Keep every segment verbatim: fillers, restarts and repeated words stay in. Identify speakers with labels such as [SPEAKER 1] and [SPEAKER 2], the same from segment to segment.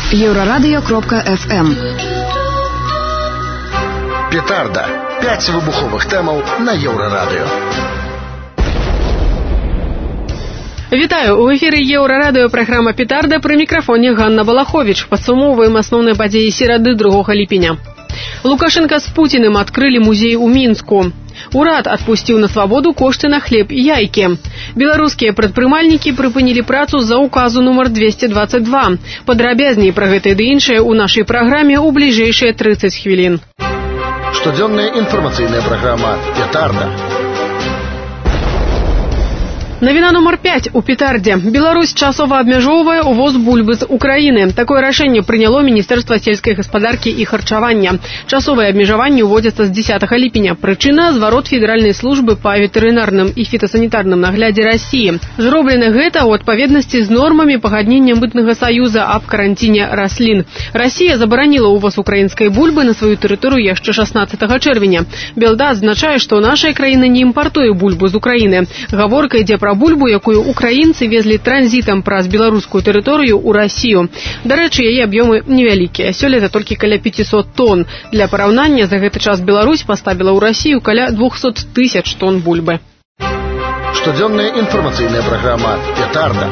[SPEAKER 1] Еврорадио кропка эф эм.
[SPEAKER 2] Петарда. Пять выбуховых темаў на Еврорадио.
[SPEAKER 3] Вітаю! У эфіры Еўрарадыё праграма «Петарда», пры мікрафоне Ганна Балахович. Падсумоўваем асноўныя падзеі серады другога ліпеня. Лукашенко з Путіным адкрылі музей у Мінску. Урад адпусціў на свабоду кошты на хлеб і яйкі. Беларускія прадпрымальнікі прыпынілі працу з-за указу нумар двести двадцать два. Падрабязней пра гэта ды іншае ў нашай праграме ў бліжэйшыя тридцать хвілін.
[SPEAKER 2] Штодзённая інфармацыйная праграма «Петарда».
[SPEAKER 3] Навіна нумар пять у Петардзе. Беларусь часова абмяжоўвае увоз бульбы з Украіны. Такое рашэнне прыняло Міністэрства сельскай гаспадаркі і харчавання. Часовыя абмежаванні ўводзяцца з дзесятага ліпеня. Прычына – зварот Федэральнай службы па ветэрынарным і фітасанітарным наглядзе Расіі. Зроблена гэта ў адпаведнасці з нормамі пагаднення мытнага саюза аб каранціне раслін. Расія забараніла ўвоз украінскай бульбы на сваю тэрыторыю яшчэ шаснаццатага чэрвеня. Белда адзначае, што нашая краіна не імпартуе бульбу з Украіны. Гаворка ідзе пра бульбу, якую украінцы везлі транзітам праз беларускую тэрыторыю ў Расію. Дарэчы, яе аб'ёмы невялікія. Сёлета толькі каля пятьсот тонн. Для параўнання, за гэты час Беларусь паставіла ў Расію каля двухсот тысяч тонн бульбы.
[SPEAKER 2] Штодзённая інфармацыйная праграма «Петарда».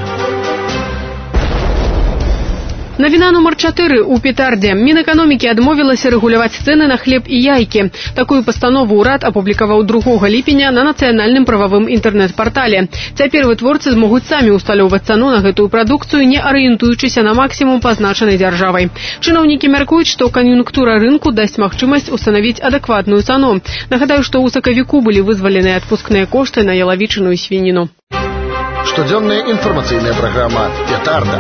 [SPEAKER 3] Навіна нумар чатыры у Петардзе. Мінэканомікі адмовілася рэгуляваць цэны на хлеб і яйкі. Такую пастанову ўрад апублікаваў другога ліпеня на нацыянальным прававым інтэрнэт-партале. Цяпер вытворцы змогуць самі ўсталёўваць цану на гэтую прадукцыю, не арыентуючыся на максімум пазначанай дзяржавай. Чыноўнікі мяркуюць, што кан'юнктура рынку дасць магчымасць устанавіць адэкватную цану. Нагадаю, што ў сакавіку былі вызваленыя адпускныя кошты на ялавічыну і свініну.
[SPEAKER 2] Штодзённая інфармацыйная праграма «Петарда».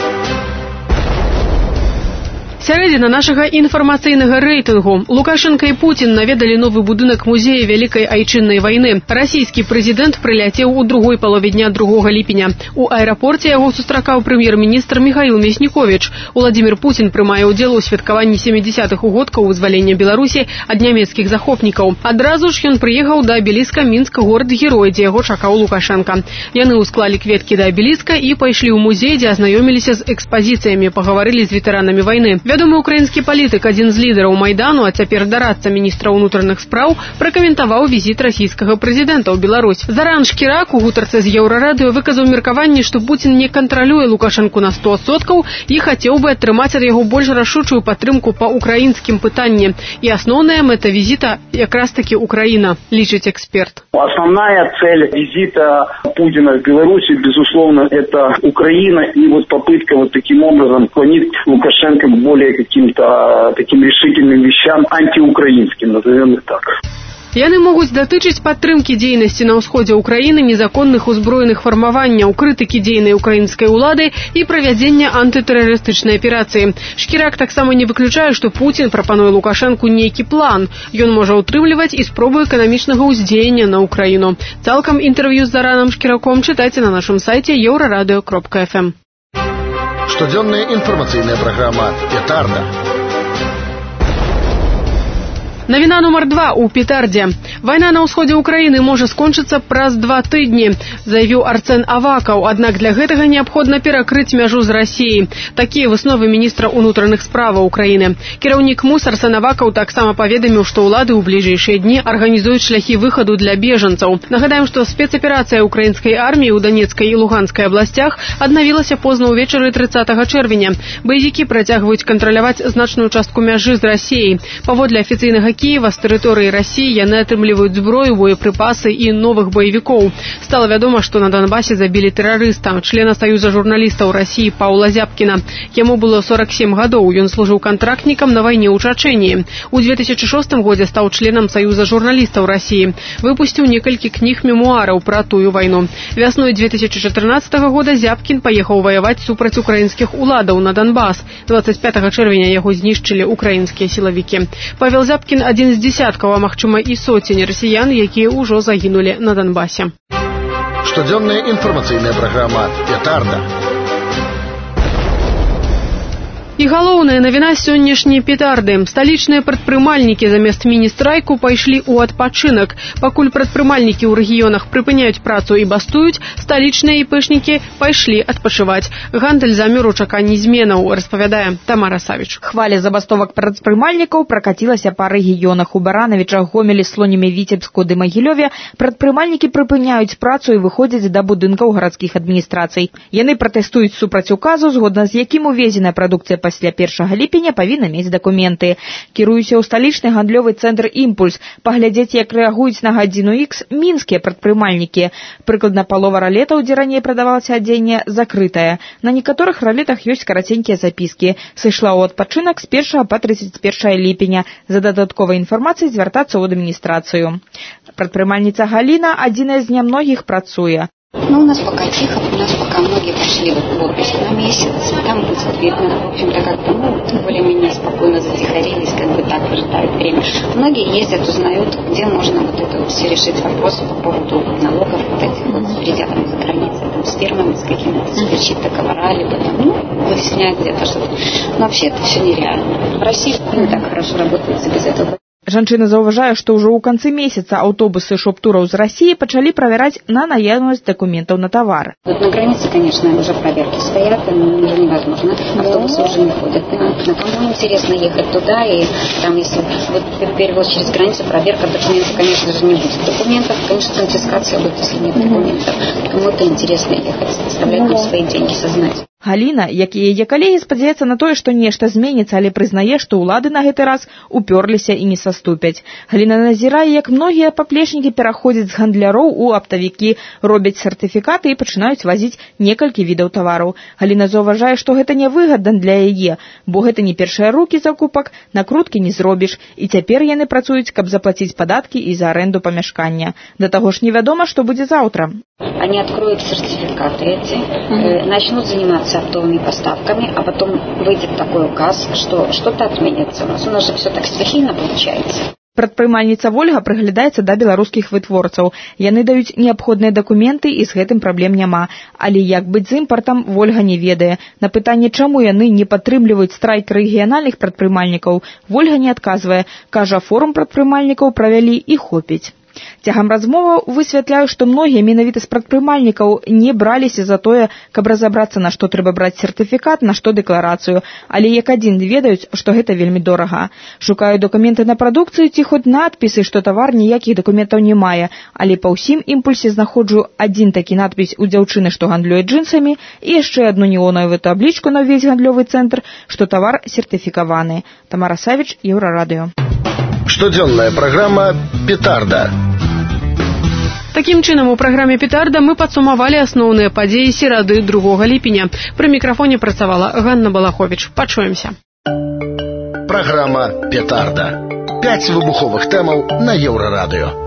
[SPEAKER 3] Сярэдзіна нашага інфармацыйнага рэйтынгу. Лукашенко і Путін наведалі новы будынак музея Вялікай айчыннай вайны. Расійскі прэзідэнт прыляцеў у другой палове дня другога ліпеня. У аэрапорце яго сустракаў прэм'ер-міністр Міхаіл Мясніковіч. Уладзімір Путін прымае ўдзел у святкаванні сямідзесятых угодкаў вызвалення Беларусі ад нямецкіх захопнікаў. Адразу ж ён прыехаў да абеліска Мінск, горад-герой, дзе яго чакаў Лукашенка. Яны ўсклалі кветкі да абеліска і пайшлі ў музей, дзе азнаёміліся з экспазіцыямі, пагаварылі з ветэранамі вайны. Вядомы украінскі палітык, адзін з лідараў Майдану, а цяпер дарадца міністра ўнутраных спраў, пракаментаваў візіт расійскага прэзідэнта ў Беларусь. Заран Шкірак у гутарцы з Еўрарадыё выказаў меркаванне, што Пуцін не кантралюе Лукашэнку на сто адсоткаў і хацеў бы атрымаць ад яго больш рашучую падтрымку па украінскім пытанні. І асноўная мэта візіта якраз таки Украіна, лічыць эксперт.
[SPEAKER 4] Основная цель визита Путина в Беларуси, безусловно, это Украина и вот попытка вот таким образом склонить Лукашенко к более каким-то таким решительным вещам, антиукраинским, назовем их так.
[SPEAKER 3] Яны могуць датычыць падтрымкі дзейнасці на ўсходзе Украіны незаконных узброеных фармаванняў, крытыкі дзейнай украінскай улады і правядзення антытэрарыстычнай аперацыі. Шкірак таксама не выключае, што Пуцін прапануе Лукашэнку нейкі план. Ён можа ўтрымліваць і спробу эканамічнага ўздзеяння на Украіну. Цалкам інтэрв'ю з Заранам Шкіраком чытайце на нашым сайце еўрарадыё кропка эф эм.
[SPEAKER 2] Штодзённая інфармацыйная праграма «Петарда».
[SPEAKER 3] Навіна нумар два у Петардзе. Вайна на ўсходзе Украіны можа скончыцца праз два тыдні, заявіў Арсен Авакаў, аднак для гэтага неабходна перакрыць мяжу з Расіяй. Такія высновы міністра ўнутраных справаў Украіны. Кіраўнік МУС Арсен Авакаў таксама паведаміў, што ўлады ў бліжэйшыя дні арганізуюць шляхі выхаду для бежанцаў. Нагадаем, што спецаперацыя украінскай арміі ў Данецкай і Луганскай абласцях аднавілася позна ўвечары трыццатага чэрвеня. Баевікі працягваюць кантраляваць значную частку мяжы з Расіяй. Паводле афіцыйнага Киева з тэрыторыі Расіі яны атрымліваюць зброю, боепрыпасы і новых баевікоў. Стала вядома, што на Донбасе забілі тэрарыста, члена Саюза журналістаў Расіі Паўла Зябкіна. Яму было сорок семь гадоў, ён служыў кантрактнікам на вайне ў Чачэніі. У две тысячи шостым годзе стаў членам Саюза журналістаў Расіі. Выпусціў некалькі кніг мемуараў пра тую вайну. Вясной две тысячи чатырнаццатага года Зябкін паехаў ваяваць супраць украінскіх уладаў на Донбас. двадцать пятага чэрвеня яго знішчылі украінскія сілавікі. Павел Зябкін адзін з дзесяткаў, а магчыма і соцень расіян, якія ўжо загінулі на Донбасе.
[SPEAKER 2] Штодзённая інфармацыйная праграма «Петарда».
[SPEAKER 3] І І галоўная навіна сённяшняй петарды. Сталічныя прадпрымальнікі замест міні-страйку пайшлі ў адпачынак. Пакуль прадпрымальнікі ў рэгіёнах прыпыняюць працу і бастуюць, сталічныя іпэшнікі пайшлі адпачываць. Гандаль замёр у чаканні зменаў, распавядае Тамара Савіч.
[SPEAKER 5] Хваля забастовак прадпрымальнікаў пракацілася па рэгіёнах. У Баранавічах, Гомелі, Слонімі, Віцебску ды Магілёве прадпрымальнікі прыпыняюць працу і выходзяць да будынкаў гарадскіх адміністрацый. Яны пратэстуюць супраць указу, згодна з якім увезеная прадукцыя пасля першага ліпеня павінна мець дакументы. Кіруюся ў сталічны гандлёвы цэнтр «Імпульс». Паглядзець, як рэагуюць на гадзіну ікс мінскія прадпрымальнікі. Прыкладна палова ралетаў, дзе раней прадавалася адзенне, закрытая. На некаторых ралетах ёсць караценькія запіскі. Сышла ў адпачынак з першага па трыццаць першае ліпеня. За дадатковай інфармацыяй звяртацца ў адміністрацыю. Прадпрымальніца Галіна адзіная з нямногіх працуе.
[SPEAKER 6] Ну, у нас пока тихо, у нас пока многие пошли вот в отпуск на месяц, там будет видно, в общем-то, как-то, ну, более-менее спокойно затихарились, как бы так ожидают время. Многие ездят, узнают, где можно вот это вот все решить вопросы по поводу налогов, вот этих вот с пределами за границей, там, с фирмами, с какими-то, заключить договора, либо там, ну, выяснять где-то что-то. Но вообще это все нереально. В России не так хорошо работается без этого.
[SPEAKER 5] Жанчына заўважае, што ўжо ў канцы месяца аўтобусы шоп-тураў з России пачалі правяраць на наяўнасць документаў на товар.
[SPEAKER 6] Вот на границе, конечно, уже проверки стоят, уже невозможно. Автобусы уже не ходят. На кому интересно ехать туда, и там, если вот перевоз через границу, проверка документов, конечно же, не будет. Документов, конечно, конфискация будет, если нет документов. Кому-то интересно ехать, оставлять там свои деньги, сознать.
[SPEAKER 5] Галіна, як і яе калегі, спадзяецца на тое, што нешта зменіцца, але прызнае, што ўлады на гэты раз упёрліся і не саступяць. Галіна назірае, як многія паплечнікі пераходзяць з гандляроў у аптавікі, робяць сертыфікаты і пачынаюць вазіць некалькі відаў тавараў. Галіна заўважае, што гэта нявыгадна для яе, бо гэта не першыя рукі закупак, накруткі не зробіш, і цяпер яны працуюць, каб заплаціць падаткі і за аренду памяшкання. Да таго ж невядома, што будзе заўтра.
[SPEAKER 6] Они откроют сертификаты эти, э, начнут заниматься оптовыми поставками, а потом выйдет такой указ, что что-то отменится у нас. У нас же все так стихийно получается.
[SPEAKER 5] Прадпрымальніца Вольга прыглядаецца да беларускіх вытворцаў. Яны даюць неабходныя дакументы, і з гэтым праблем няма. Але як быць з імпартам, Вольга не ведае. На пытанне, чаму яны не падтрымліваюць страйк рэгіянальных прадпрымальнікаў, Вольга не адказвае. Кажа, форум прадпрымальнікаў правялі і хопіць. Цягам размоваў высвятляю, што многія менавіта з прадпрымальнікаў не браліся за тое, каб разабрацца, на што трэба браць сертыфікат, на што дэкларацыю, але як адзін ведаюць, што гэта вельмі дорага. Шукаю дакументы на прадукцыю ці хоць надпісы, што тавар ніякіх дакументаў не мае, але па ўсім імпульсе знаходжу адзін такі надпіс у дзяўчыны, што гандлюе джинсамі, і яшчэ адну неонавую таблічку на ўвесь гандлёвы цэнтр, што тавар сертыфікаваны. Тамара Савіч, Еўрарадыё.
[SPEAKER 2] Штодзённая праграма «Петарда».
[SPEAKER 3] Такім чынам, у праграме «Петарда» мы падсумавалі асноўныя падзеі серады другога ліпеня. Пры мікрафоне працавала Ганна Балаховіч. Пачуемся.
[SPEAKER 2] Праграма «Петарда». Пяць выбуховых тэмаў на Еўрарадыё.